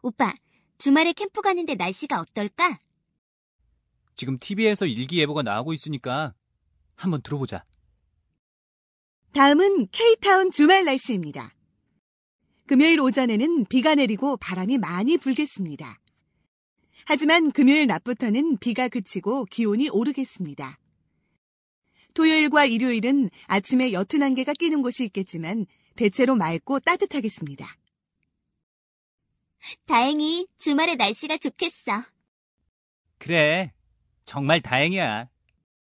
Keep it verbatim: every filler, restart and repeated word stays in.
오빠, 주말에 캠프 가는데 날씨가 어떨까? 지금 티비에서 일기예보가 나오고 있으니까 한번 들어보자. 다음은 K타운 주말 날씨입니다. 금요일 오전에는 비가 내리고 바람이 많이 불겠습니다. 하지만 금요일 낮부터는 비가 그치고 기온이 오르겠습니다. 토요일과 일요일은 아침에 옅은 안개가 끼는 곳이 있겠지만 대체로 맑고 따뜻하겠습니다. 다행히 주말에 날씨가 좋겠어. 그래, 정말 다행이야.